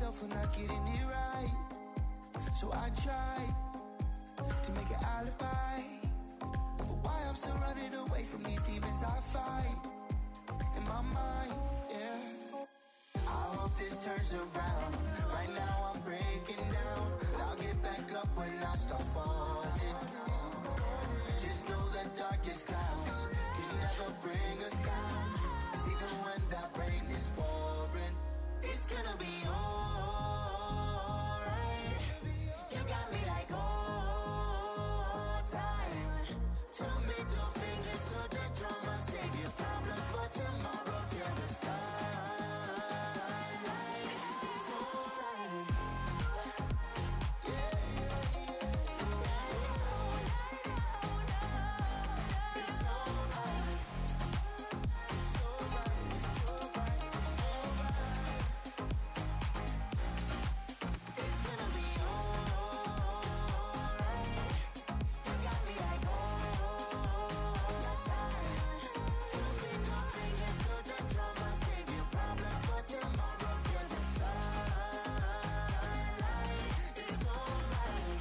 myself for not getting it right. So I try to make an alibi for why I'm still running away from these demons I fight in my mind, yeah. I hope this turns around. Right now I'm breaking down, but I'll get back up when I start falling. Just know the darkest clouds can never bring us down. 'Cause even when that rain is pouring, it's gonna be alright. You got me like all time. Two middle fingers to the drum. I'll save your problems for tomorrow till the sunlight. It's alright. Yeah, yeah, yeah. It's alright. It's alright. It's alright. It's alright. It's gonna be alright. You got me like all the time. Two middle fingers to the drum. I'll save your problems for tomorrow till the sunlight. It's alright.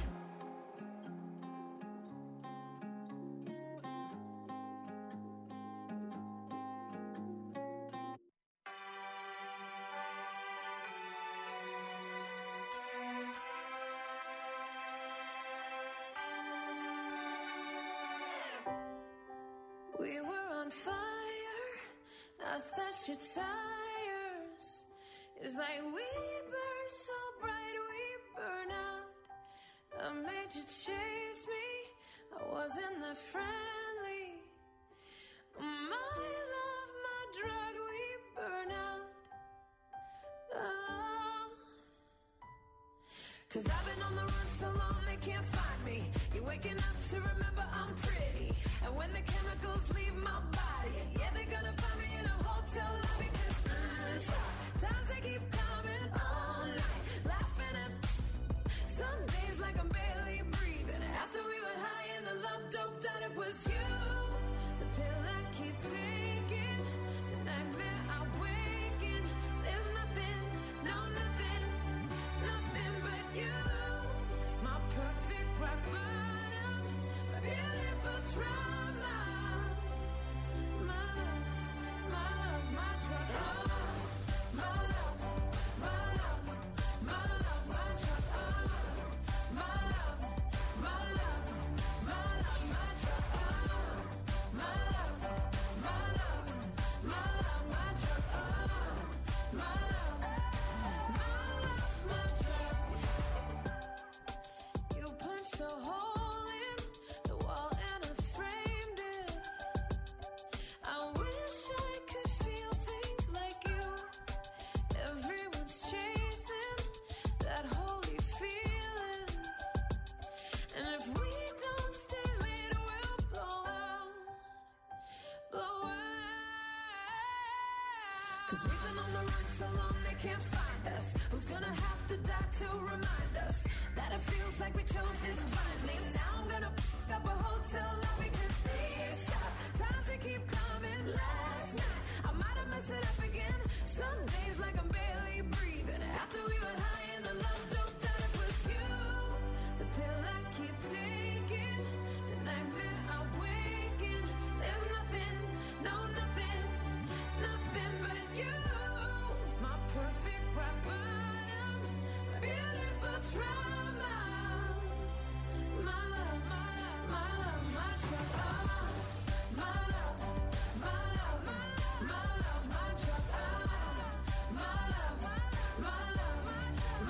We were on fire. I slashed your tires. It's like we burn so bright, we burn out. I made you chase me. I wasn't that friendly. My love, my drug, we burn out. Oh. 'Cause I've been on the run so long they can't find me. You're waking up to remember I'm pretty. And when the chemicals leave my body, yeah, they're gonna find me in a hotel lobby. 'Cause times they keep coming all night, laughing at some days like I'm barely breathing. After we were high and the love doped out, it was you. The pill I keep taking, the nightmare I wake in. There's nothing, no nothing, nothing but you. My perfect rock bottom, my beautiful trauma. My love, my love, my drug. Oh, my love, my love, my love, my drug. Oh, my love, my love, my love, my drug. Oh, my love, my love, my love, my drug. Oh, my love, my drug. You punched a hole in the wall and I framed it. I wish I could feel things like you. Everyone's chasing that holy feeling. And if we don't stay late, we'll blow out. Blow out. 'Cause we've been on the run so long they can't find us. Who's gonna have to die to remind us that it feels like we chose this blindly? Now I'm gonna f up a hotel lobby 'cause these times they keep coming. Last night I might have messed it up again. Some days like I'm barely breathing. After we were high and the love doped out, it was you. The pill I keep taking, the nightmare I wake in. There's nothing, no nothing, nothing but you. My perfect rock bottom, my beautiful trauma. My love, my love, my love, my drug. Oh, my love, my love, my love, my drug. Oh, my love, my love, my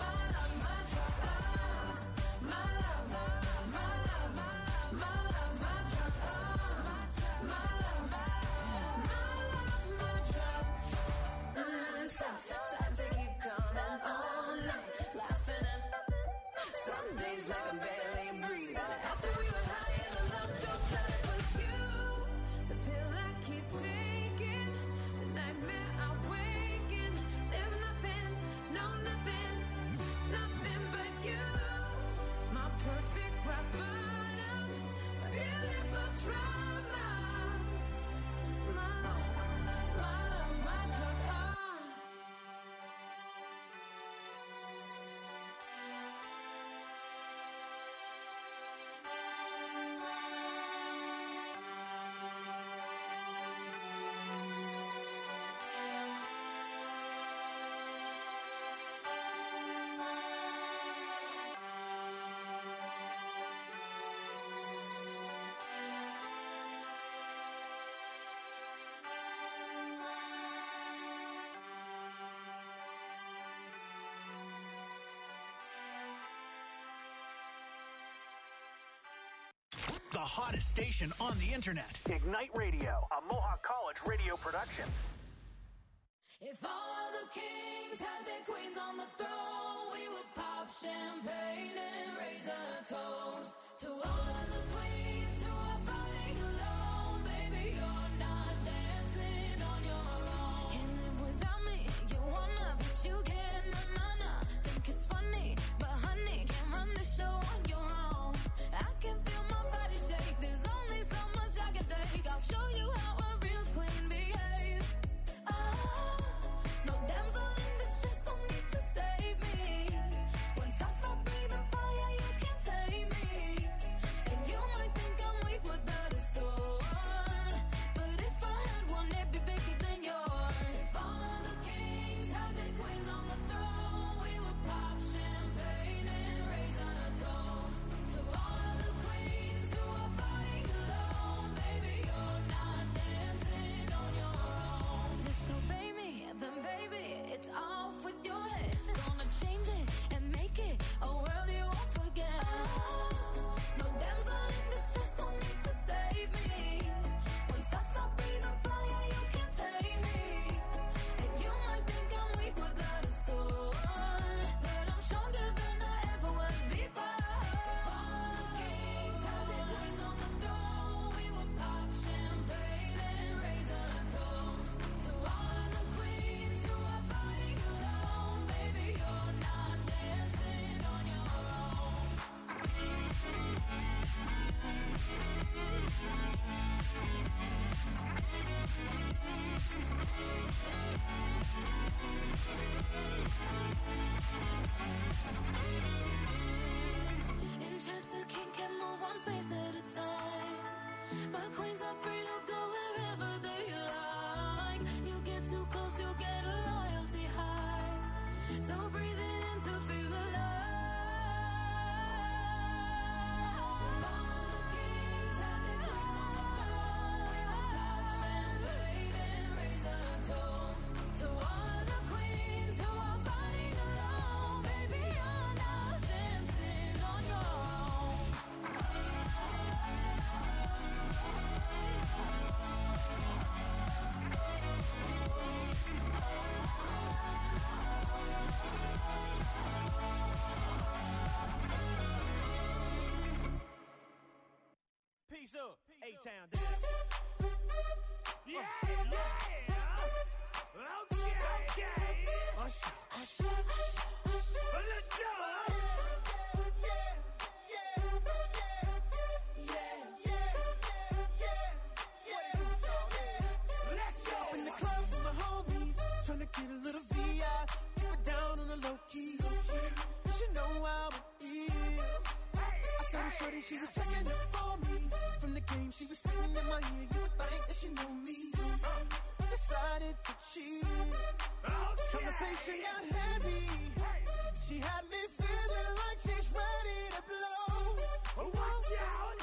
hottest station on the internet. Ignite Radio, a Mohawk College radio production. If all of the kings had their queens on the throne, we would pop champagne and raise a toast to all of the queens who are fighting alone. Baby, you're not dancing on your own. Can't live without me, you wanna, but you can't. Nah. Think it's funny, but honey, can't run the show on your own. I can feel my body shake, there's only so much I can take. I'll show you how a real queen behaves. No damsel in distress, don't need to save me. Once I stop breathing fire, you can't tame me. And you might think I'm weak without a sword, but if I had one, it'd be bigger than yours. If all of the kings had their queens on the throne, we would pop champagne and raise a toast to all of the queens who are fighting alone. Baby, you're not dancing on your own. Disobey me, then baby, it's off with your head. Gonna change it and make it a world you won't forget. No damsel in distress, don't need to save me. Once I stop breathing fire, you can't take me. And you might think I'm weak without a sword, but I'm stronger than I ever was before. All of the kings had their queens on the throne, we would pop champagne and raise a toast to all of the queens who are fighting alone. Baby, you're not dancing on your own. In Chester, king can move one space at a time, but queens are free to go wherever they like. You get too close, you'll get a royalty high. So breathe it in to feel alive. All of the kings had their queens on the throne, we would pop champagne and raise a toast to all of the queens who are fighting alone. Baby, you're not dancing on your own. Peace up, A-Town down. Yeah. Okay. Usher. Let's go. Let's go. In the club with my homies, trying to get a little VI. Keep it down on the low key. She know how it is. I saw her shorty, she was checking up for me. From the game, she was spitting in my ear. You would think that she knew me. Decided to cheat. Conversation got heavy. She had me feeling like she's ready to blow. Watch out.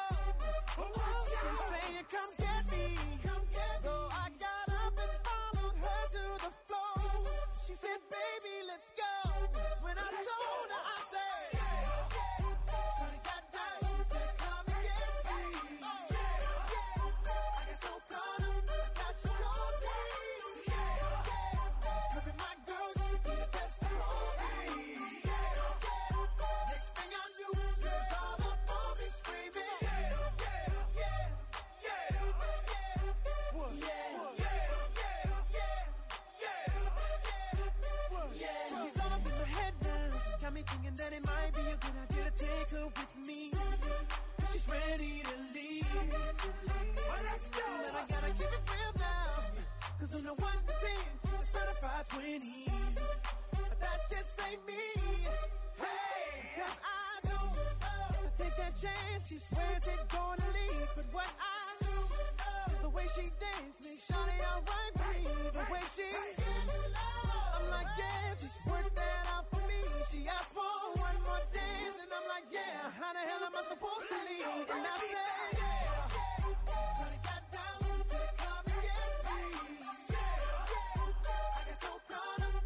She's saying, come get me. So I got up and followed her to the floor. She said, baby, let's go. When I told her, I said, shorty got down. She said, come and get me. I get so caught up, now she told me. Look at my girl, she be the best of me. Next thing I knew, she was all up on me screaming. She's all up in my head now. Got me thinking that it might be a good idea to take her with me. She's ready to leave. Let's go. But I gotta keep it real now. Cause on the 1 to 10, she's a certified 20. But that just ain't me. Hey, cause I know to take that chance, she swears it's gonna leave. But what I do is the way she dance makes shawty alright with me. The way she I'm like, yeah, just work that out for me. She asked for one more dance, and I'm like, yeah, how the hell am I supposed to leave? And I said, shawty got down, said, come and get me. I get so caught up,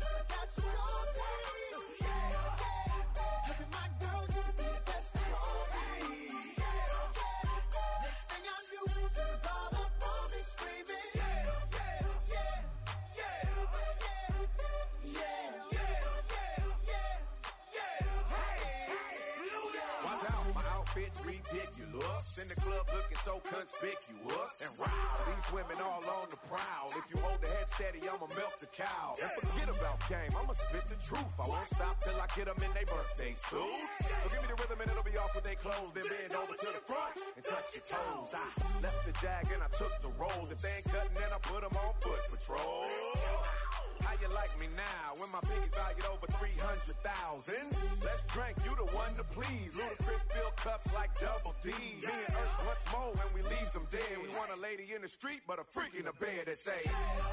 ridiculous. In the club looking so conspicuous. And wow, these women all on the prowl. If you hold the head steady, I'ma milk the cow. And forget about game, I'ma spit the truth. I won't stop till I get them in their birthday suits. So give me the rhythm and it'll be off with their clothes. Then bend over to the front and touch your toes. I left the jag and I took the rolls. If they ain't cutting, then I put them on foot patrol. How you like me now when my pinky's valued over 300,000? Let's drink, you the one to please. Ludacris fill cups like Double D. Me and Ursh once more when we leaves them dead. We want a lady in the street, but a freak in the bed that say,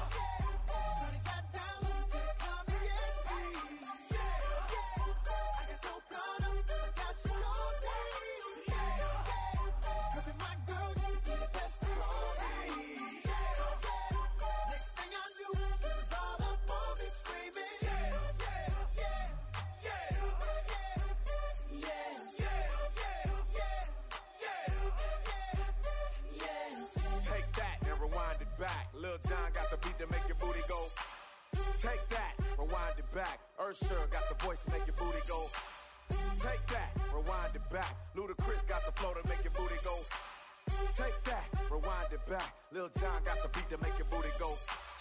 Lil Jon got the beat to make your booty go. Take that, rewind it back. Usher got the voice to make your booty go. Take that, rewind it back. Ludacris got the flow to make your booty go. Take that, rewind it back. Lil Jon got the beat to make your booty go.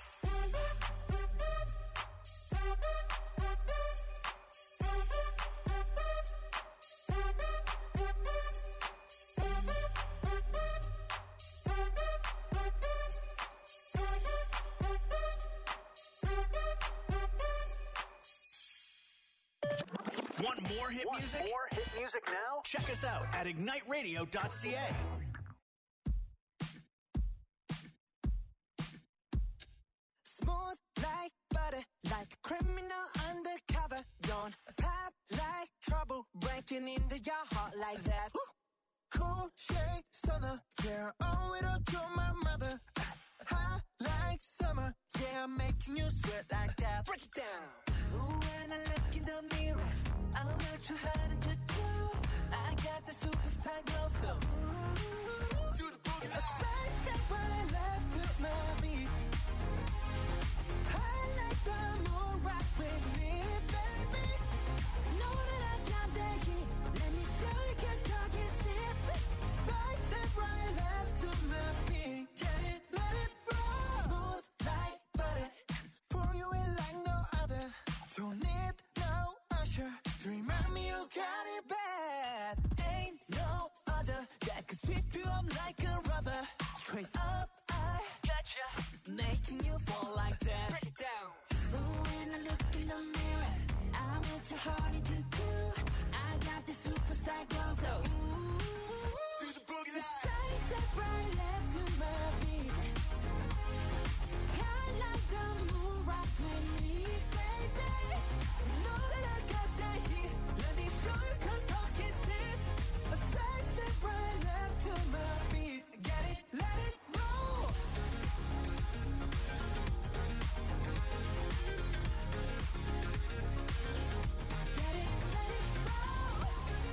Want more hit music? More hit music now? Check us out at igniteradio.ca. Smooth like butter, like a criminal undercover. Don't pop like trouble, breaking into your heart like that. Cool shade stunner, yeah, owe it all to my mother. Hot like summer, yeah, I'm making you sweat like that. Break it down. Ooh, when I look in the mirror, I'm not too hard to do. I got the superstar glow, so ooh, to the boogie line. A side step right left to my beat. I like the moon rock with me, baby. Know that I got that heat. Let me show you, 'cause talk is cheap. Side step right left to my beat. Get it, let it roll. Smooth like butter, pour you in like no other. Don't need no usher to remind me you got it bad. Ain't no other that could sweep you up like a rubber. Straight up, I gotcha, making you fall like that. Break it down. Ooh, when I look in the mirror, I'm what your heart to do. I got the superstar glow, so ooh, to the boogie line. Side step right left to my beat. I like the moon rock with me, baby. Know that I got that heat. Let me show you, 'cause talk is cheap. A side step right left to my beat. Get it, let it roll. Get it, let it roll.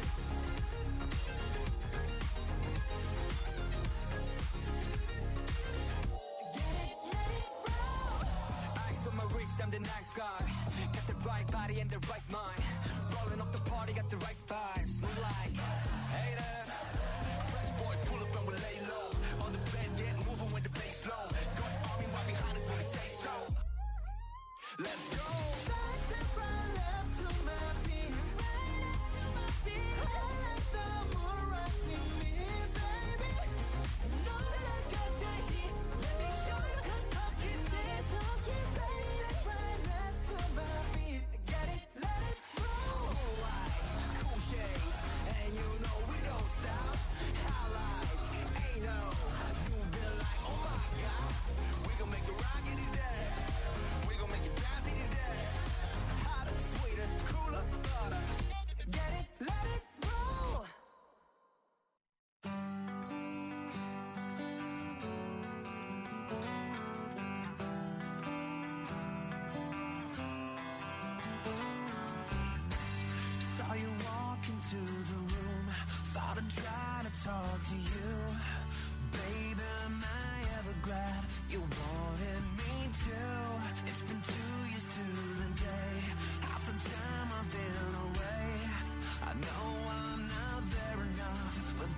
Get it, let it roll. Eyes on my wrist, I'm the nice guy. Got the right body and the right mind. Rolling up the party, got the right vibes. Move like haters. Fresh boy, pull up and we lay low. All the players get moving when the bass low. Got army right behind us when we say so. Let's go. Side step right left to my beat. Right left to my beat. I like the moon rock with me, baby. Know that I got that heat. Let me show you, 'cause talk is cheap. Side step right left to my beat. Get it, let it roll. Cool light, cool shade, and you know we don't stop. Highlight, ain't no. You been like, oh my God. We gon' make it rock in his head. We gon' make it bounce in his head. Hotter, sweeter, cooler, butter. Get it, let it roll. Saw you walk into the room, thought I'd try to talk to you. Baby, am I ever glad you wanted me to? It's been 2 years to the day, half the time I've been away. I know I'm not there enough, but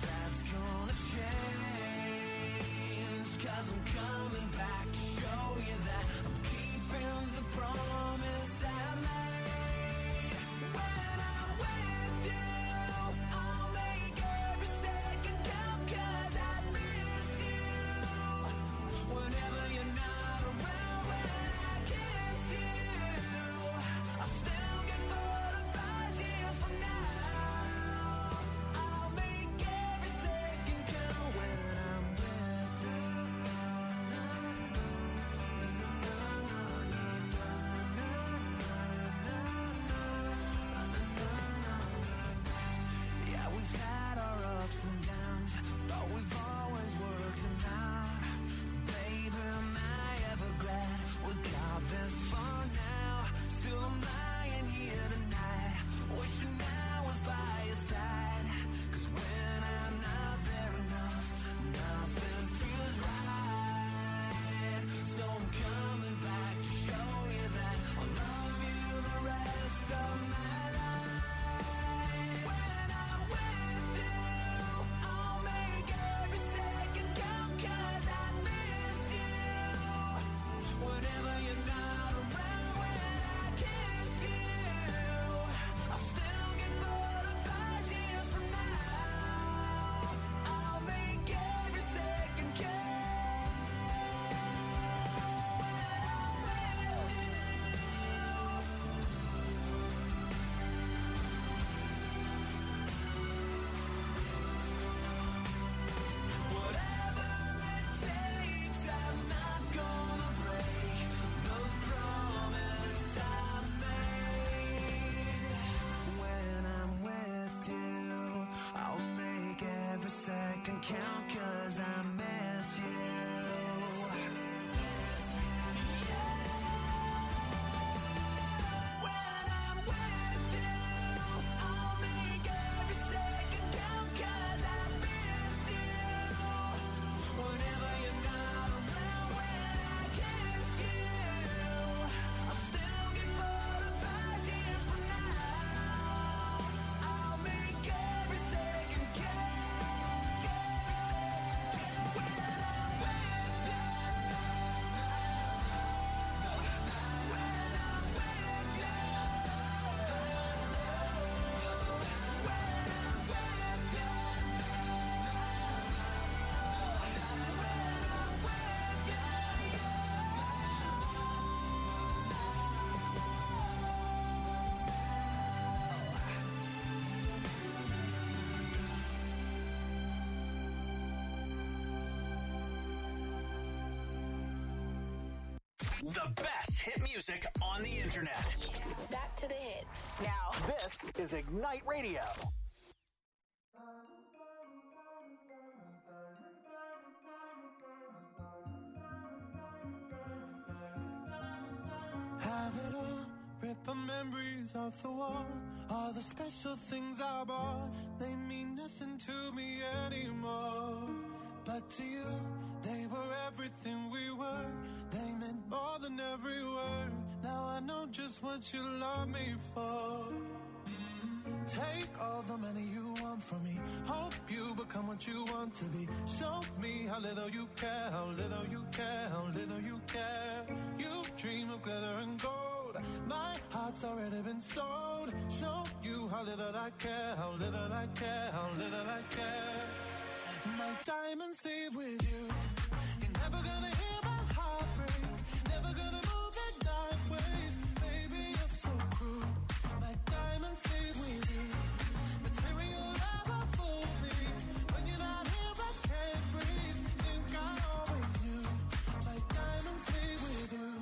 The best hit music on the internet. Back to the hits. Now, this is Ignite Radio. Have it all, rip the memories off the wall. All the special things I bought, they mean nothing to me anymore. But to you, they were everything we were. They meant more than every word. Now I know just what you love me for. Take all the money you want from me. Hope you become what you want to be. Show me how little you care, how little you care, how little you care. You dream of glitter and gold. My heart's already been sold. Show you how little I care, how little I care, how little I care. My diamonds leave with you. You're never gonna hear my heart break. Never gonna move in dark ways. Baby, you're so cruel. My diamonds leave with you. Material never fooled me. When you're not here, I can't breathe. Think I always knew. My diamonds leave with you.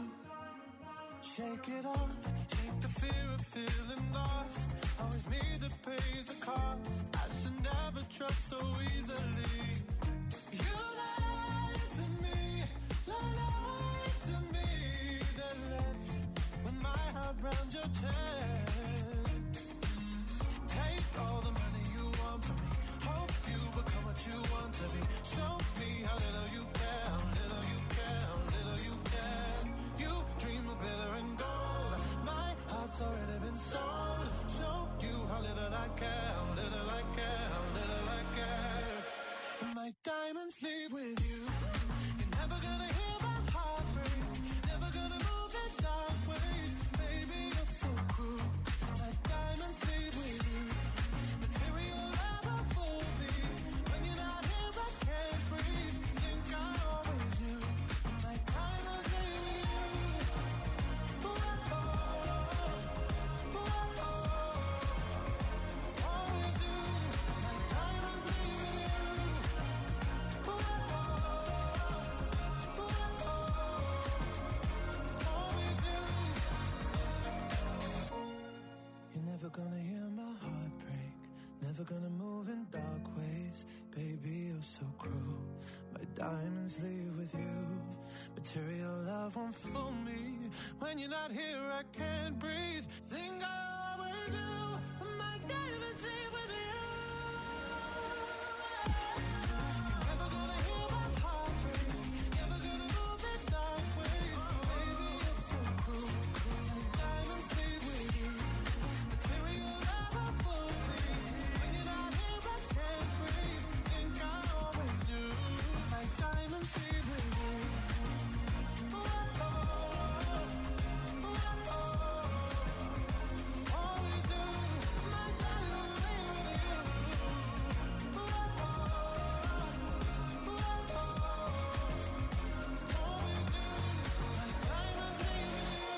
Shake it off. Shake the fear of feeling lost. Always me that pays the cost. I should never trust so easily. You lied to me, lied to me. Then left with my heart round your chest. Take all the money you want from me. Hope you become what you want to be. Show me how little you care, how little you care, how little you care. You dream of glitter and gold. My heart's already been sold. Show you how little I care, how little I care, how little I care. My diamonds leave with you. You're never gonna hear my heart break. Never gonna move in dark ways. Baby, you're so cruel. My diamonds leave with you. Material never fooled me. When you're not here, I can't breathe. Think I always knew. My diamonds leave with you. Ooh, oh, ooh, oh. Always knew. My diamonds leave with you. Ooh, oh, ooh, oh. Always knew. You're never gonna hear my heart break. Never gonna move in dark ways. Baby, you're so cruel. My diamonds leave with you. Material love won't fool me. When you're not here, I can't breathe. Think I always do. My diamonds leave with you. You're never gonna hear my heart break. Never gonna move in dark ways. Baby, you're so cruel. My diamonds leave with you. Material never fooled me. When you're not here, I can't breathe. Think I always knew. My diamonds leave with you. Ooh, oh, ooh, oh. Always knew. My diamonds leave with you. Ooh, oh, ooh, oh. Always knew. My diamonds leave with you.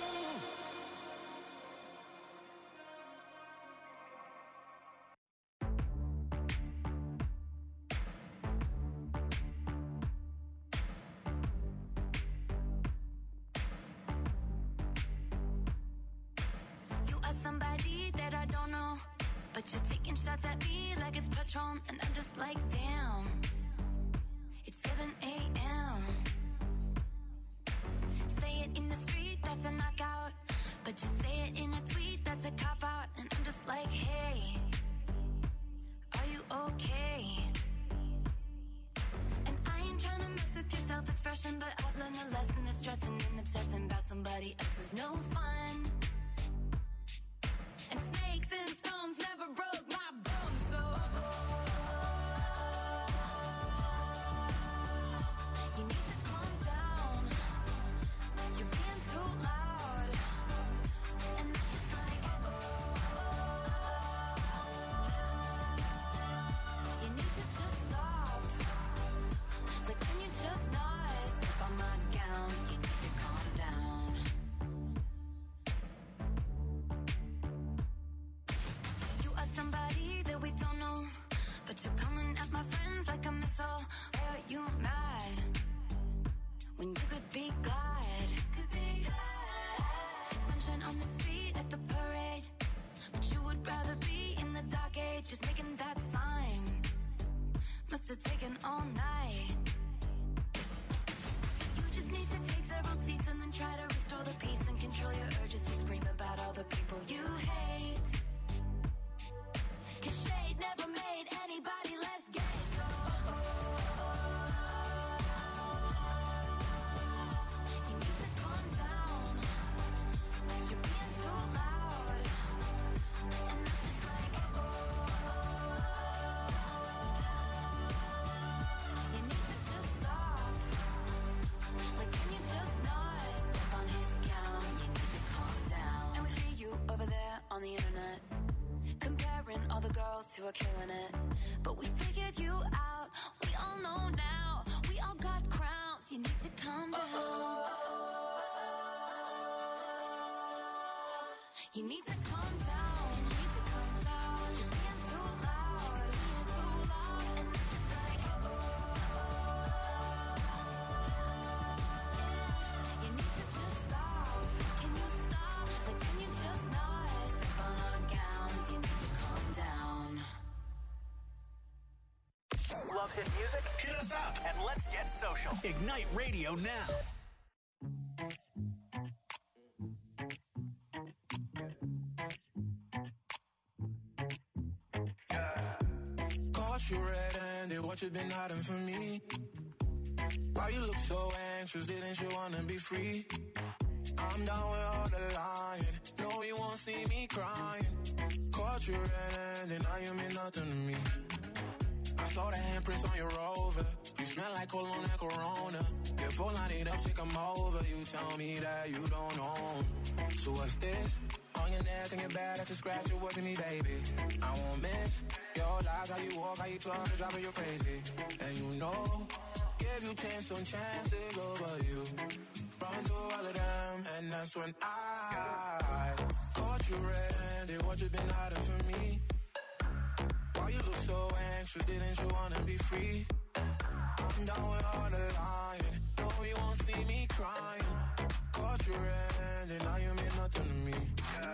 You are somebody that I don't know, but you're taking shots at me like it's Patron, and I'm just like, damn. It's 7 a.m. Say it in the street, that's a knockout, but you say it in a tweet, that's a cop out, and I'm just like, hey, are you okay? And I ain't trying to mess with your self-expression, but I've learned a lesson that stressing and obsessing about somebody else is no fun. And snakes and stones never broke my bones, so you need to calm down. You're being too loud, and I'm just like, you need to just stop. But then you just not step on my gown. You need to calm down. You are somebody that we don't know, but you're coming at my friends like a missile. Why are you mad when you could be glad? Could be. are taken all night. You just need to take several seats and then try to restore the peace and control your urges to scream about all the people you hate. 'Cause shade never made anybody less gay. So you need to calm down. You're being so loud, and I'm just like, you need to just stop. Like, can you just not step on his gown? You need to calm down. And we see you over there on the internet, comparing all the girls who are killing it. But we figured you out. We all know now. We all got crowns. You need to calm down. You need to calm down. You need to calm down. You're being too loud. Being too loud. And I'm just like, you need to just stop. Can you stop? Like, can you just not step on our gowns? You need to calm down. Love hit music? Hit us up and let's get social. Ignite Radio now. Caught you red-handed, what you been hiding from me? Why you look so anxious, didn't you wanna be free? I'm down with all the lying, no you won't see me crying. Caught you red-handed, now you mean nothing to me. I saw the handprints on your Rover, you smell like cologne and Corona. Your phone line it up, take 'em over, you tell me that you don't own. So what's this? On your neck and your back, that's a scratch, you're working me, baby. I won't miss your lies, how you walk, how you talk, you're driving you crazy. And you know, give you chance on chances over you. Run through all of them, and that's when I caught you red-handed, what you been hiding from me? Why you look so anxious, didn't you wanna be free? I'm down with all the lying, no you won't see me crying. Caught you red-handed, now you mean nothing to me.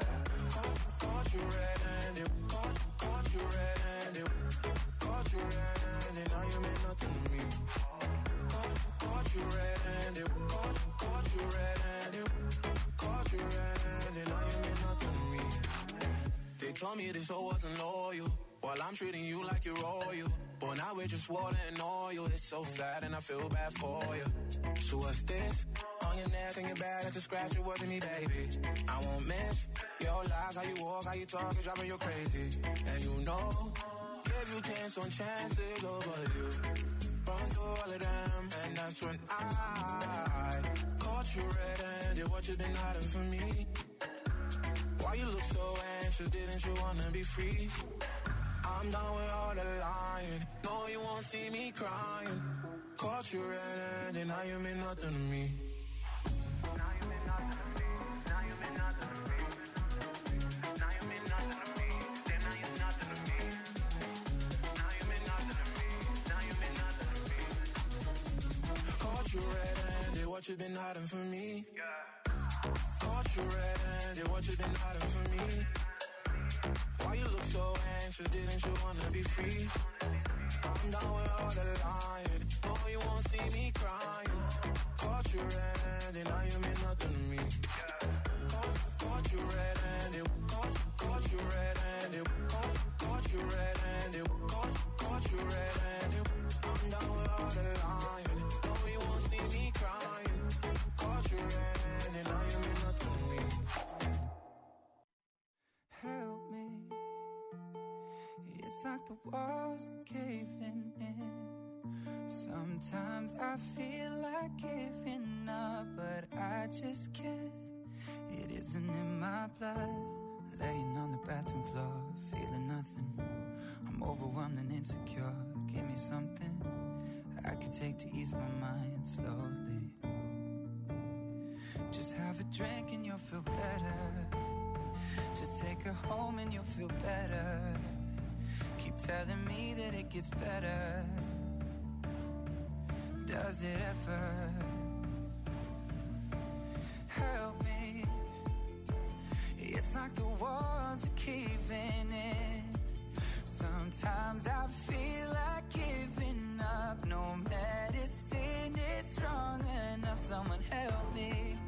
Caught you red-handed, caught you red-handed, caught you red-handed, now you mean nothing to me. Caught you red-handed, caught you red-handed, caught you red-handed, now you mean nothing to me. They told me this hoe wasn't loyal, while I'm treating you like you're royal. But now we're just water and oil. It's so sad and I feel bad for you. So what's this? On your neck and your back, that's a scratch, you're working me, baby. I won't miss your lies, how you walk, how you talk, it's driving you crazy. And you know, give you chance on chances over you. Run through all of them, and that's when I caught you red-handed, what you been hiding from me? Why you look so anxious, didn't you wanna be free? I'm done with all the lying, no you won't see me crying. Caught you red-handed, now you mean nothing to me. Now you mean nothing to me, now you mean nothing to me. Now you mean nothing to me, then now you're nothing to me. Now you mean nothing to me, now you mean nothing to me. Caught you red-handed, what you been hiding from me? Caught you red-handed, what you been hiding from me? Why you look so anxious, didn't you wanna be free? I'm down with all the lying, no you won't see me crying. Caught you red-handed, now you mean nothing to me. Caught you red-handed, caught you red-handed, caught you red-handed, caught you red-handed. I'm down with all the lying, no you won't see me crying. Caught you red-handed, now you mean nothing to me. Help me, it's like the walls are caving in. Sometimes I feel like giving up, but I just can't. It isn't in my blood. Laying on the bathroom floor, feeling nothing. I'm overwhelmed and insecure. Give me something I could take to ease my mind slowly. Just have a drink and you'll feel better. Just take her home and you'll feel better. Keep telling me that it gets better. Does it ever? Help me. It's like the walls are caving in. Sometimes I feel like giving someone help me.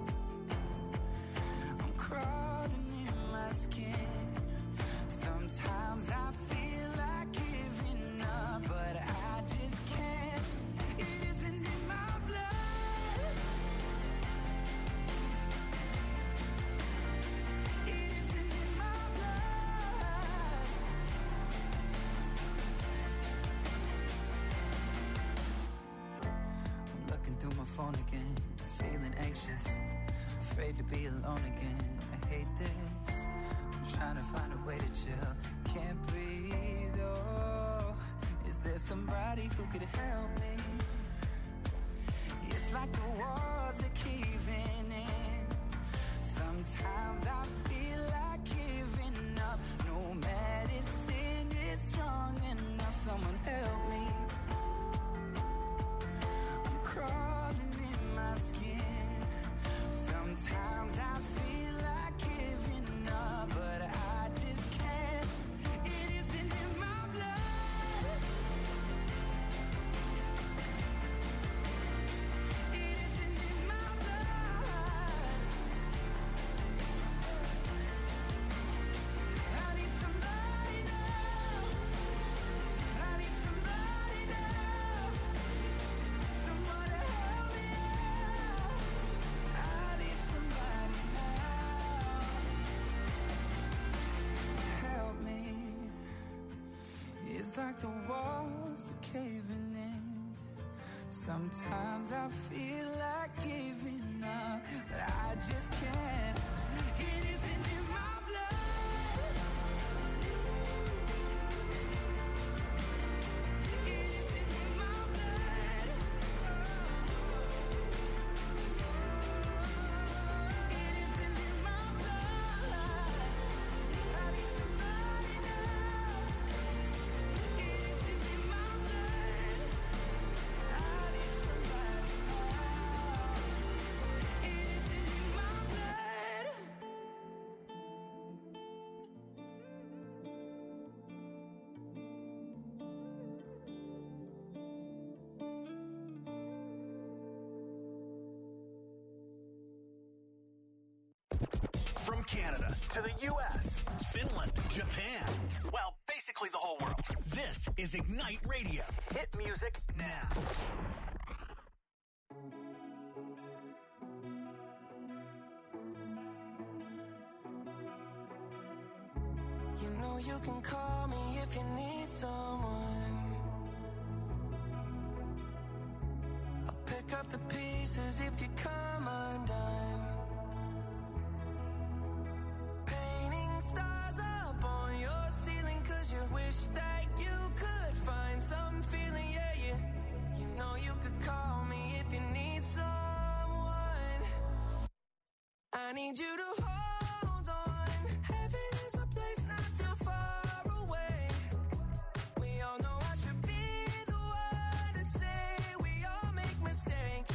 I'm crawling in my skin. Sometimes I feel like giving up, but I just can't. It isn't in my blood. It isn't in my blood. I'm looking through my phone again, feeling anxious, afraid to be alone again. I hate this. I'm trying to find a way to chill. Can't breathe, oh. Is there somebody who could help me? It's like the walls are caving in. Sometimes I feel like giving up. No medicine is strong enough. Someone help me. I'm crawling in my skin. Sometimes I feel like giving up, but I just can't. It isn't in my blood. It isn't in my blood. I need somebody now. I need somebody now. Someone to help me out. I need somebody now. Help me. It's like the walls are caving in. Sometimes I feel like giving up, but I just can't. It isn't in my blood. It isn't in my blood. It isn't in my blood. I need somebody now. It isn't in my blood. I need somebody now. It isn't in my blood. From Canada to the U.S., Finland, Japan, well, basically the whole world. This is Ignite Radio. Hit music now. You know you can call me if you need someone. I'll pick up the pieces if you come undone. Painting stars up on your ceiling 'cause you wish that you could find some feeling, yeah, yeah. You know you could call me if you need someone. I need you to hold on. Heaven is a place not too far away. We all know I should be the one to say we all make mistakes.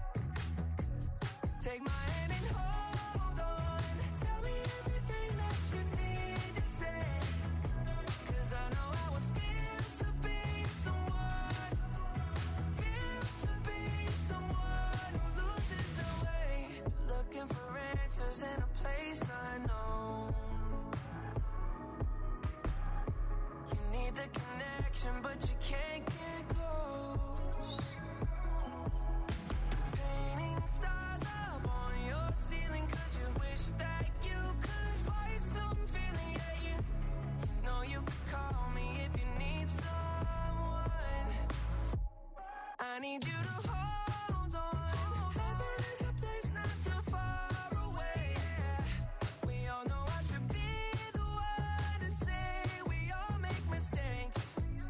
Take my hand and hold on. Tell me everything that you need to say. 'Cause I know how it feels to be someone. Feels to be someone who loses the way. Looking for answers in a place unknown. You need the connection, but you can't get close. Painting stars up on your ceiling 'cause you wish that you could find some feeling, yeah, yeah. You know you could call me if you need someone. I need you to hold on. Heaven is a place not too far away. We all know I should be the one to say we all make mistakes.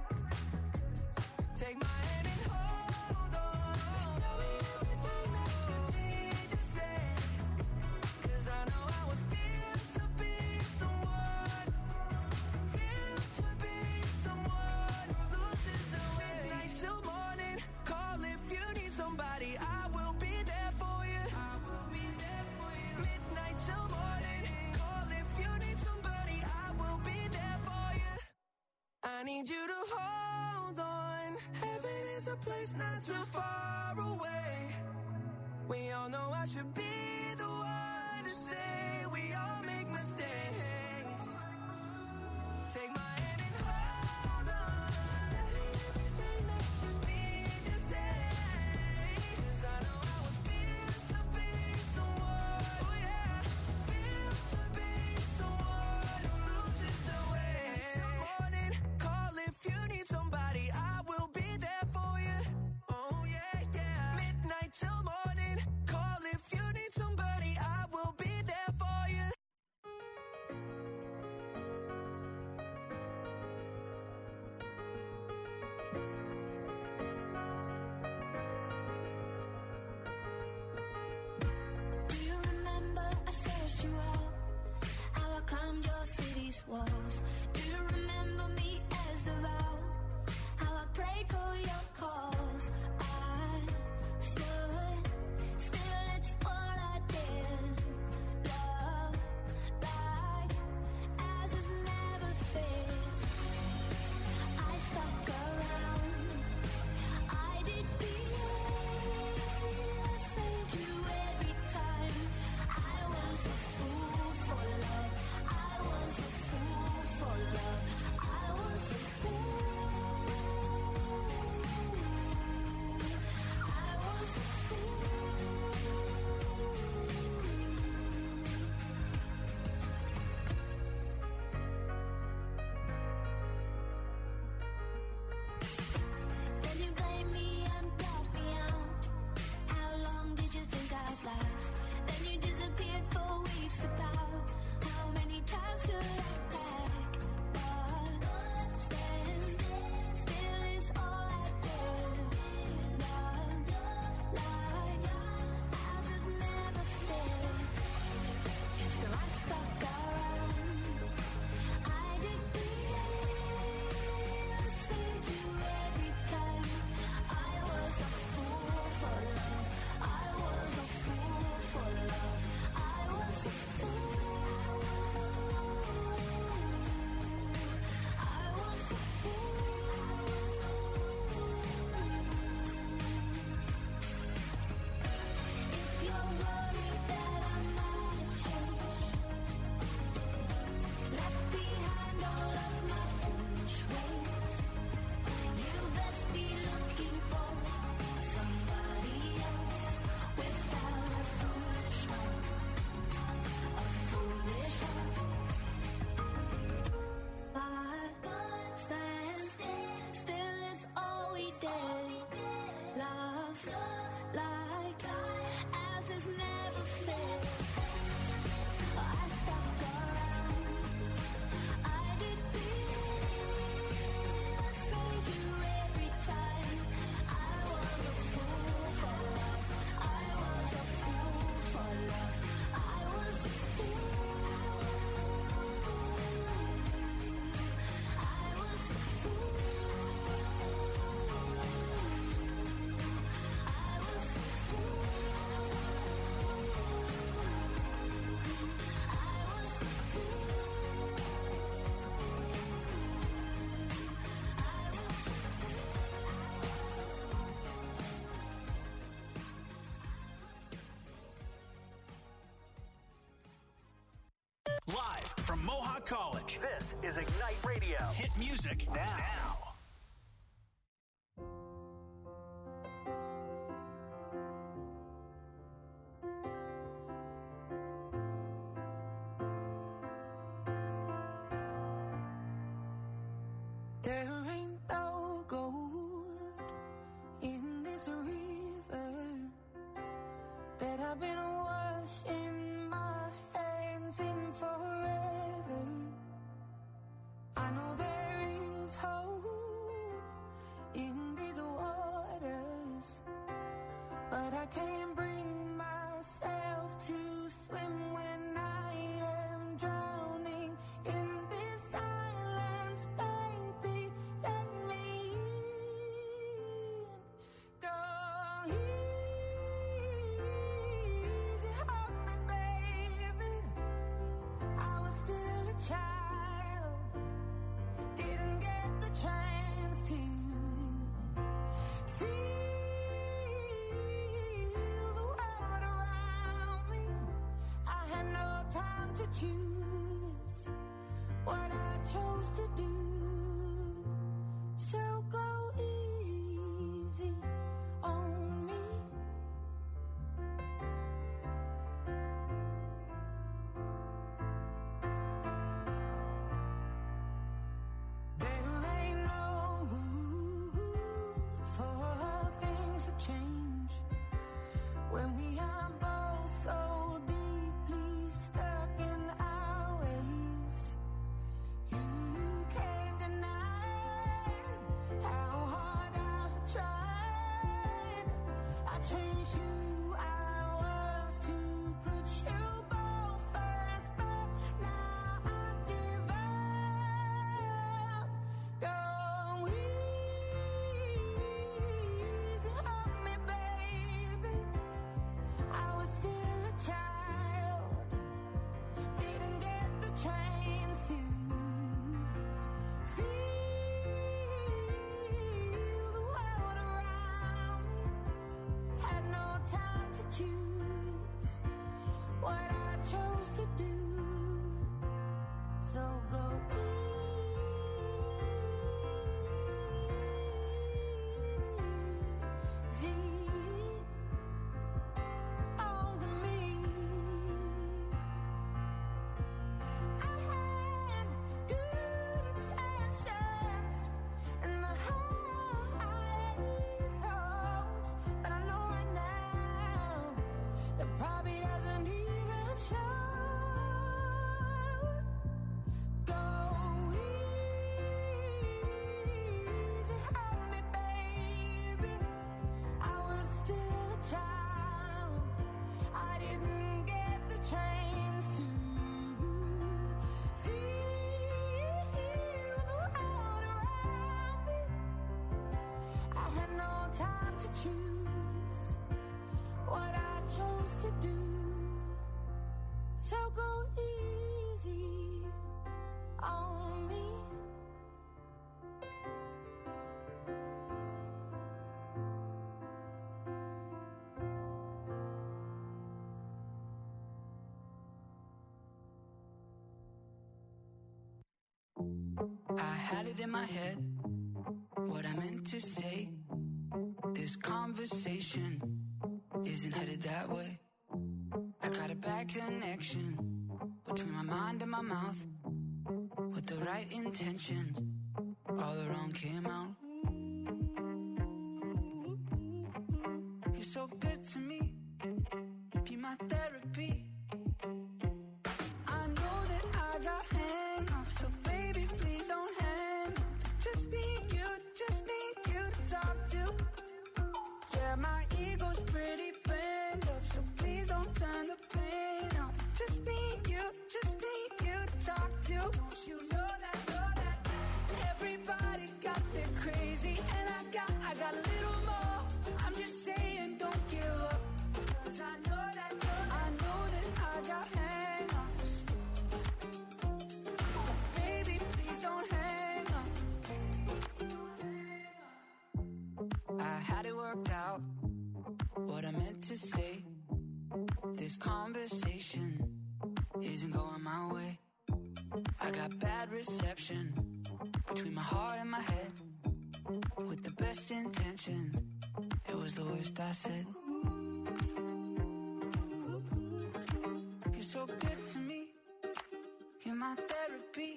Take my hand and hold on. Tell me everything that you need to say. 'Cause I know how it feels to be someone. Feels to be someone who loses the way. Midnight till morning. Call if you need somebody. I will be there for you. I will be there for you. Midnight till morning. Call if you need somebody. I will be there for you. I need you to hold on. Heaven is a place not too far away. We all know I should be the one to say we all make mistakes. Take my hand and hold on. Tell me everything that you need to say. 'Cause I know how it feels to be someone, oh yeah, feels to be someone who loses the way. Till morning, call if you need somebody, I will be there for you. Oh yeah, yeah. Midnight till morning, call if you need somebody, I will be there for you. Do you remember I searched you out? How I climbed your city's walls? Do you remember me as the vow? How I prayed for your cause? I stood still, it's what I did. Love, like as is never fixed. I stuck around. I did I saved you every time. I was a fool for love. I was a fool for love. I was a fool. I was a Then you blamed me and brought me out. How long did you think I'd last? Then you disappeared for weeks to pout. How many times could I pack? But stand still is all I did. Love, like as is never fixed. Still I stuck around. I did I saved you every time. I was a fool for love. I was a fool for love. I was a fool. I was a fool. If you're worried that I might change, left behind all of my foolish ways, you best be looking for somebody else without a foolish heart. A foolish heart. But stand still is all we did. Love, like as is never fit. I stuck around. I did I saved you every time. I was a fool for love. I was a fool for love. I was a fool. I was a fool. I was a fool. I was a Live from Mohawk College, this is Ignite Radio. Hit music now. There ain't no gold in this river that I've been washing my hands in forever. I know there is hope in these waters, but I can't bring myself to swim when I am drowning in this silence, baby. Let me in. Go easy on me, baby. I was still a child, choose what I chose to do. So go easy on me. There ain't no room for things to change when we are both so deeply stuck in our ways. You can't deny how hard I've tried. I changed who I was to put you both first, but now I give up. Go easy on me, baby. I was still a child, didn't get the chance to feel the world around me. Had no time to choose what I chose to do. So go easy on me. I had good intentions and the highest hopes, but I know right now that probably doesn't even show. Go easy on me, baby. I was still a child, I didn't get the chance to feel the world around me. I had no time to choose what I chose to do. So go easy on me. I had it in my head, what I meant to say. This conversation isn't headed that way. I got a bad connection between my mind and my mouth. With the right intentions, all the wrong came out. You're so good to me, be my therapy. I know that I got hang-ups, so baby, please don't hang up. Just need you to talk to. Yeah, my ego's pretty bent up, so please don't turn the pain up. Just need you to talk to. Don't you know that everybody got their crazy, and I got a little more. I'm just saying, don't give up, 'cause I know that I got hang-ups. But baby, please don't hang up. I had it worked out, what I meant to say. This conversation isn't going my way. I got bad reception between my heart and my head. With the best intentions, it was the worst I said. You're so good to me, you're my therapy.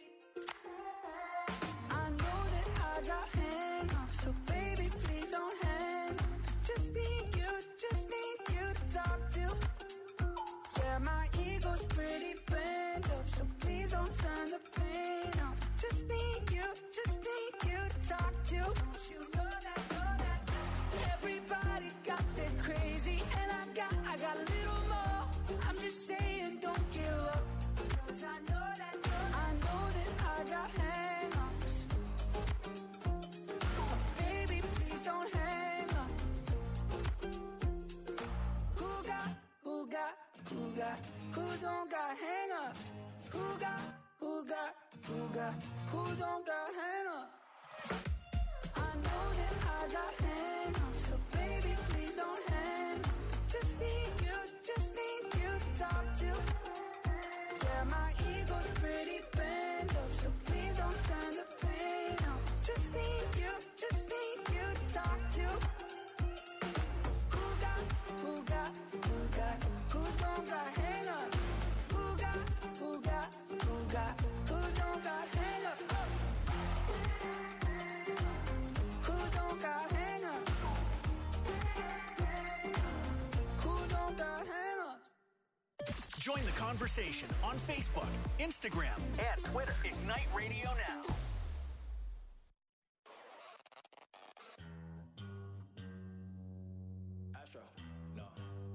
I know that I got hang-ups, so baby, please don't hang up. Just need you to talk to. Yeah, my ego's pretty bent up, so please don't turn the pain up. Just need you to talk to. Don't you know that everybody got their crazy, and I got a little more. I'm just saying, don't give up, 'cause I know that I got hang-ups. But baby, please don't hang up. Who don't got hang-ups? Who don't got hang-ups? I know that I got hang-ups, so baby, please don't hang up. Just need you to talk to. Yeah, my Join the conversation on Facebook, Instagram, and Twitter. Ignite Radio Now. Astro, no.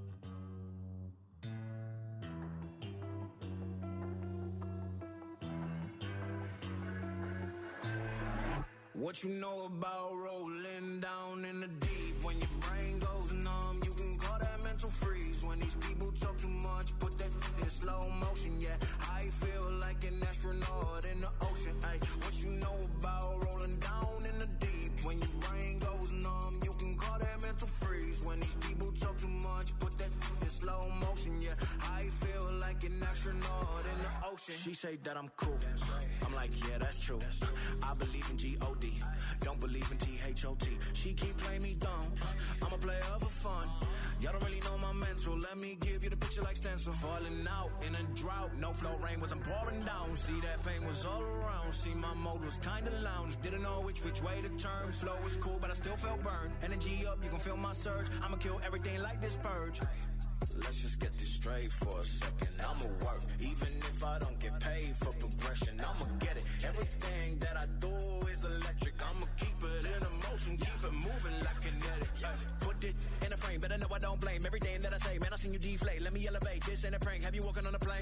What you know about rolling down in the deep? When your brain goes numb, you can call that mental freeze. When these people talk too much, put that in slow motion, yeah. I feel like an astronaut in the ocean, ay. What you know about rolling down in the deep? When your brain goes numb, you can call that mental freeze. When these people talk too much, put that in slow motion, yeah. I feel like an astronaut in the ocean. She say that I'm cool. I'm like, yeah, that's true. I believe in G-O-D. Don't believe in T-H-O-T. She keep playing me dumb. I'm a player for fun. Y'all don't really know my mental. Let me give you the picture like stencil. Falling out in a drought. No flow rain wasn't pouring down. See, that pain was all around. See, my mode was kinda lounge. Didn't know which way to turn. Flow was cool, but I still felt burned. Energy up, you can feel my surge. I'ma kill everything like this purge. Let's just get this straight for a second. I'ma work, even if I don't get paid for progression. I'ma get it. Everything that I do is electric. I'ma keep it in motion, keep it moving like kinetic. Put it in a frame, better know I don't blame everything that I say. Man, I seen you deflate. Let me elevate. This ain't a prank. Have you walking on a plane?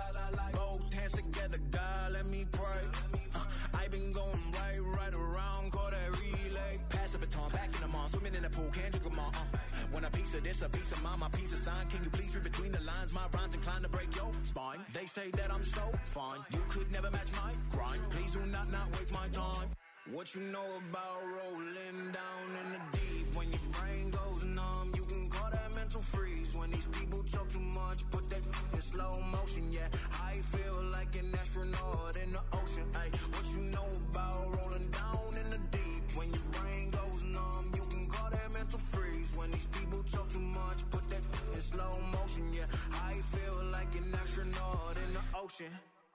Both hands together, God, let me pray. I been going right around, call that relay. Pass the baton, back in the mall, swimming in the pool, can't drink them all. Want a piece of this, a piece of mine, my piece of sign. Can you please read between the lines? My rhymes inclined to break your spine. They say that I'm so fine, you could never match my grind. Please do not waste my time. What you know about rolling down in the deep? When your brain goes numb, you can call that mental freeze. When these people talk too much, put that in slow motion, yeah. I feel like an astronaut in the ocean, ay. What you know about rolling down in the deep? When your brain goes numb, you can call that mental freeze. When these people talk too much, put that in slow motion, yeah. I feel like an astronaut in the ocean.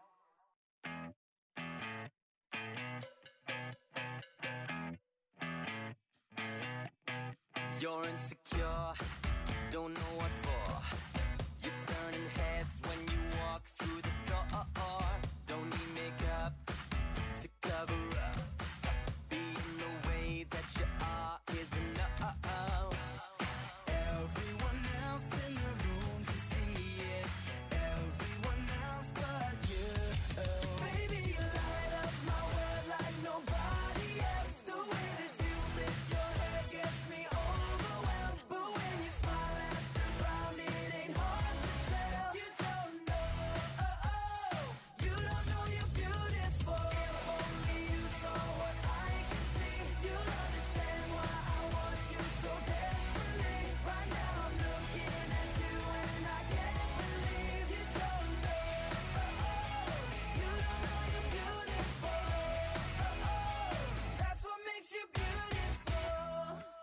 You're insecure, don't know what for. You're turning heads when you walk through the door. Don't need makeup to cover up. Being the way that you are is enough. Everyone else in the room can see it. Everyone else but you. Baby, you light up my world like nobody else. The way that you flip your hair gets me overwhelmed. But when you smile at the ground, it ain't hard to tell. You don't know, you don't know you're beautiful. If only you saw what I can see, you'll understand why I want you so desperately. Right now I'm looking at you and I can't believe you don't know, you don't know you're beautiful. That's what makes you beautiful.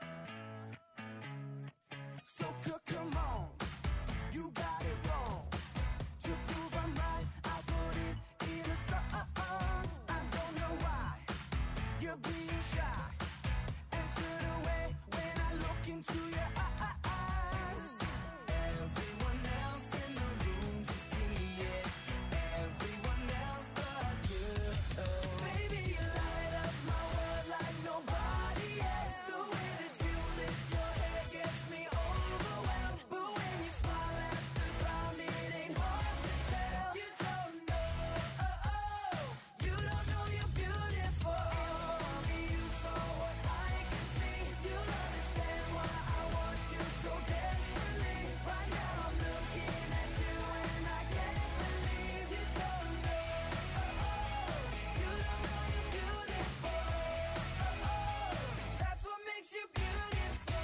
So come on, you got it wrong. To prove I'm right, I put it in a song. I don't know why you're being shy and turn away when I look into your eyes. Everyone else in the room can see it. Everyone else but you. Baby, you light up my world like nobody else. The way that you flip your hair gets me overwhelmed. But when you smile at the ground, it ain't hard to tell. You don't know, you don't know you're beautiful. If only you saw what I can see, you'll understand why I want you so desperately. Right now I'm looking at you and I can't believe you don't know, you don't know you're beautiful. That's what makes you beautiful.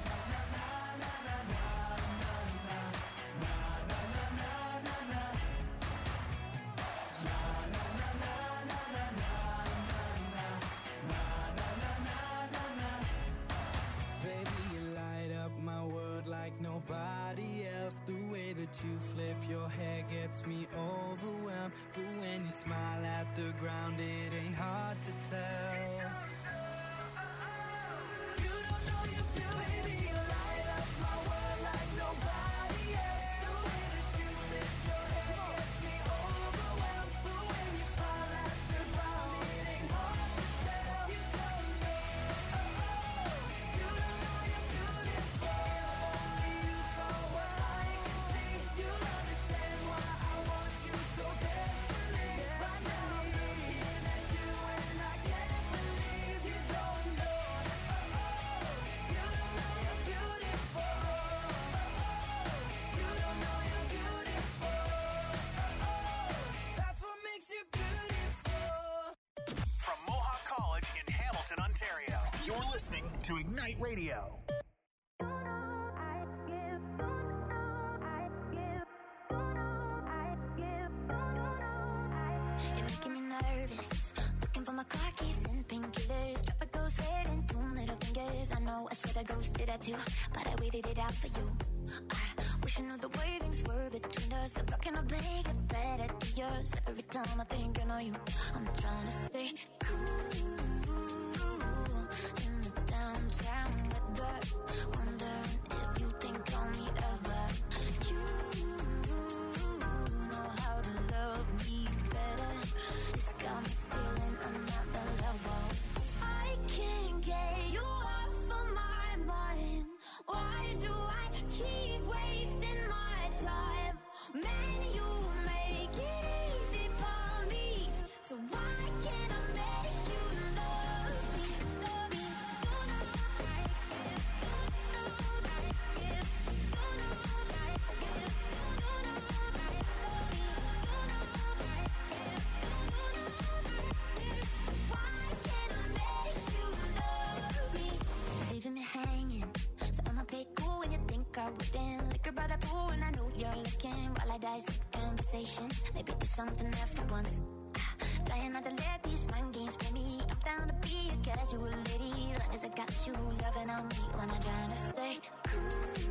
Baby, you light up my world like nobody else. The way that you flip your hair gets me overwhelmed. But when you smile at the ground, it ain't hard to tell. You don't know you're beautiful. Baby, you light up my world like nobody else. The way that you flip You're listening to Ignite Radio. You're making me nervous. Looking for my car keys and painkillers. Drop a ghost red and 2 middle fingers. I know I should have ghosted that too, but I waited it out for you. I wish I knew the way things were between us. I'm rocking a big and better to yours. Every time I think I know you, I'm trying to stay cool in the downtown weather. Wondering if you think on me ever. You know how to love me better. It's got me feeling I'm not the level. I can't get you off of my mind. Why do I keep wasting my time? Man, you make it easy for me. So why can't I make you love me? Love me. Don't know like it. Don't know like it. Don't know like it. Don't know like love me. Don't know like it. Don't know like it. Why can't I make you love me? Leaving me hanging. So I'ma play cool when you think I wouldn't. Liquor by the pool and I know you're looking. While I dissect conversations, maybe there's something there for once. Trying not to let these mind games play me. I'm down to be a casual lady, long as I got you loving on me when I'm trying to stay cool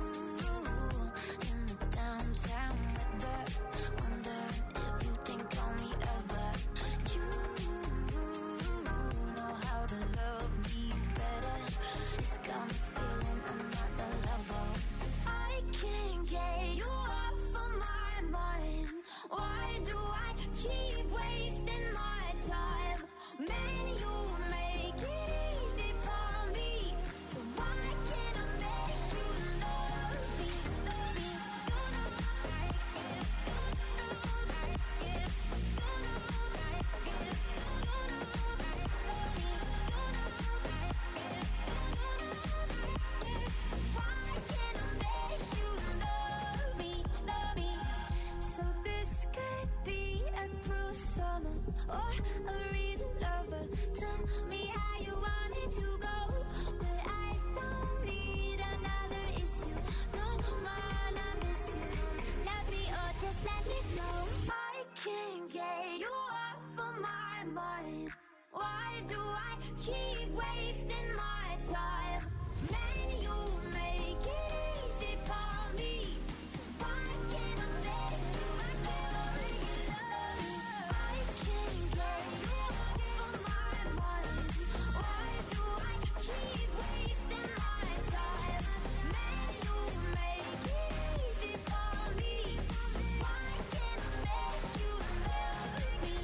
in the downtown weather. Wondering if you think on me ever. You know how to love me better. It's got me feeling I'm not the level. I can't get you off of my mind. Why do I keep wasting my time? Man, you make it easy for me. So why can't I make you love me? Love me. Don't know like it. Don't know like it. Don't know like it. Don't know like love me. Don't know like it. Don't know like it. Why can't I make you love me? Love me. So this could be a cruel summer or a real lover. Tell me how you want it to go, but I don't need another issue. No man, I miss you. Love me or just let me go. I can't get you off of my mind. Why do I keep wasting my time? Man, you make it easy for me. So why can't I make you love me? I can't get you off of my mind. Why do I keep wasting my time? Man, you make it easy for me. Why can't I make you love me?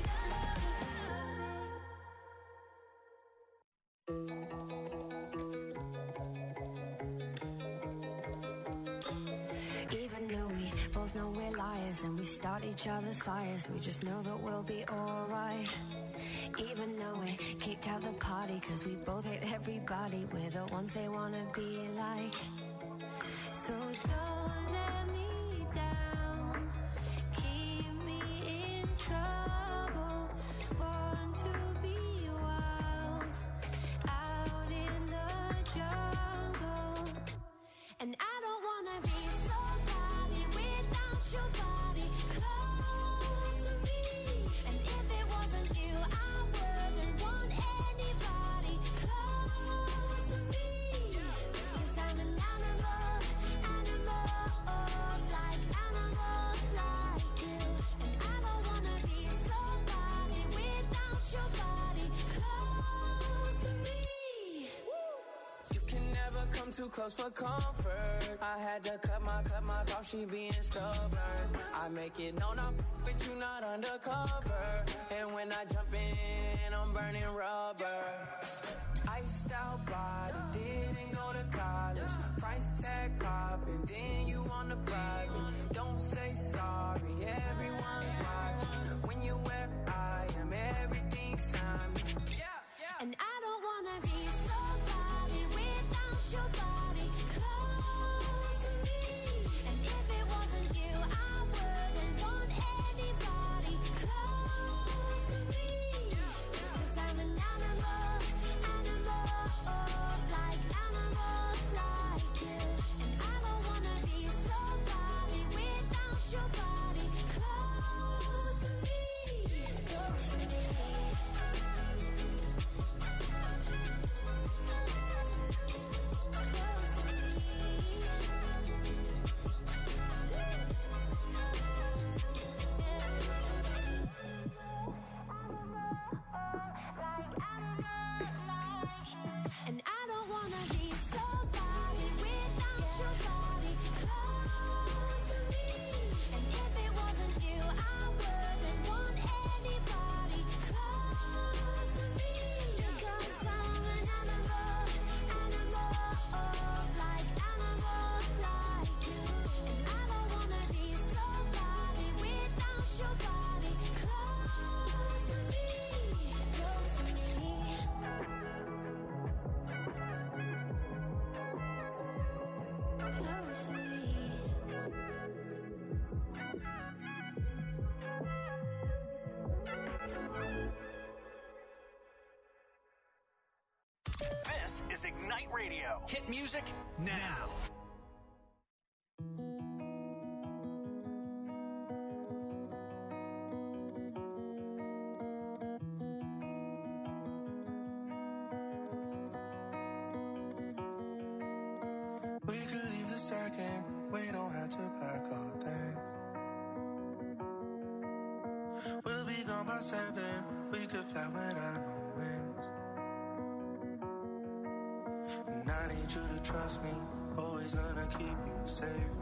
Even though we both know we're liars and we start each other's fires, we just know that we'll be alright. Even though we kicked out the party cause we both hate everybody, we're the ones they wanna be like. So don't let me down, keep me in trouble, born to be wild, out in the jungle. And I don't wanna be somebody without your body close to me. And if it wasn't you, I wouldn't want anybody close to me. Cause I'm an animal, like animal like you. And I don't wanna be somebody without your body close to me. You can never come too close for comfort. I had to cut my off, she being stubborn. I make it known I'm but you not undercover. And when I jump in, I'm burning rubber. Iced out body, didn't go to college. Price tag popping, then you on the private. Don't say sorry, everyone's watching. When you're where I am, everything's timeless. And I don't wanna be somebody without your body close to me. And if it wasn't you, I wouldn't want anybody close to me. Cause I'm an animal, And I don't wanna be somebody without your body close to me. And if it wasn't you, I wouldn't want anybody close to me. Because I'm an animal, like you. And I don't wanna be somebody without your body close to me, close to me. Close to me. This is Ignite Radio. Hit music now. We could leave the second, we don't have to pack all things. We'll be gone by 7, we could fly without no wings. And I need you to trust me, always gonna keep you safe.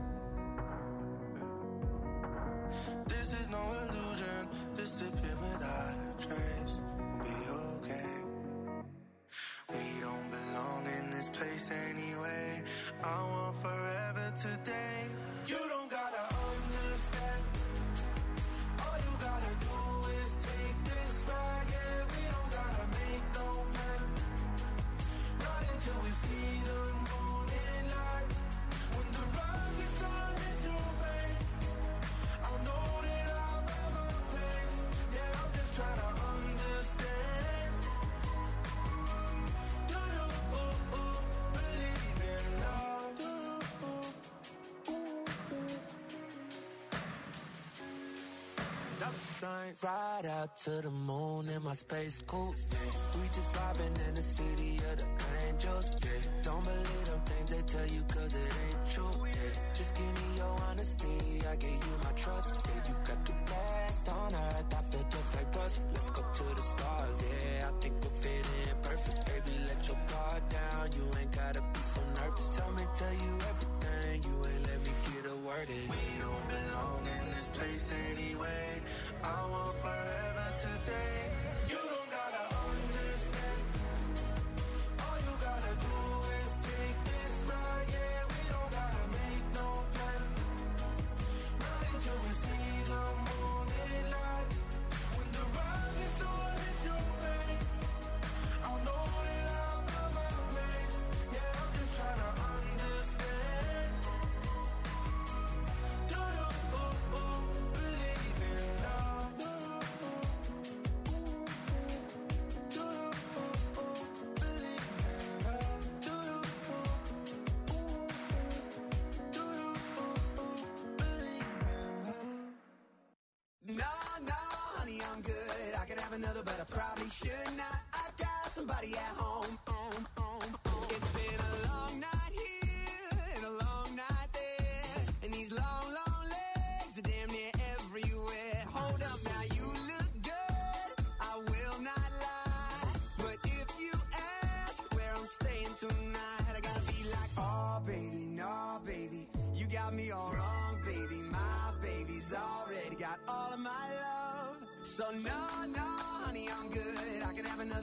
This is no illusion, disappear without a trace. We'll be okay. We don't belong in this place anyway. I want forever today. You don't gotta understand. All you gotta do is take this ride. Yeah, we don't gotta make no plan. Not until we see the morning light. When the rising sun hits your face, I'll know that I'm at my place. Yeah, I'm just trying to understand. Do you believe in love? Do Ride out to the moon in my space coupe. We just vibing in the city of the angels. Yeah. Don't believe them things they tell you cause it ain't true. Yeah. Just give me your honesty, I give you my trust. Yeah, you got the best on earth, I feel just like Russ. Let's go to the stars, yeah, I think we'll fit in perfect. Baby, let your guard down, you ain't gotta be so nervous. Tell you everything, you ain't let me get a word in. We don't belong in this place anyway. I want forever today. You don't gotta understand. All you gotta do is take this ride. Yeah, we don't gotta make no plan. Not until we see the morning light. When the rising sun hits your face, I'll know that I'm at my place. Yeah, I'm just trying to understand. Do you believe in love? Do you believe in love? Do you believe in love? No, honey, I'm good. I could have another, but I probably should not. I got somebody at home. It's been a long night here and a long night there, and these long legs are damn near everywhere. Hold up now, you look good, I will not lie. But if you ask where I'm staying tonight, I gotta be like, oh baby, no baby, you got me all wrong, baby. My baby's already got all of my love. So no, honey, I'm good. I could have another.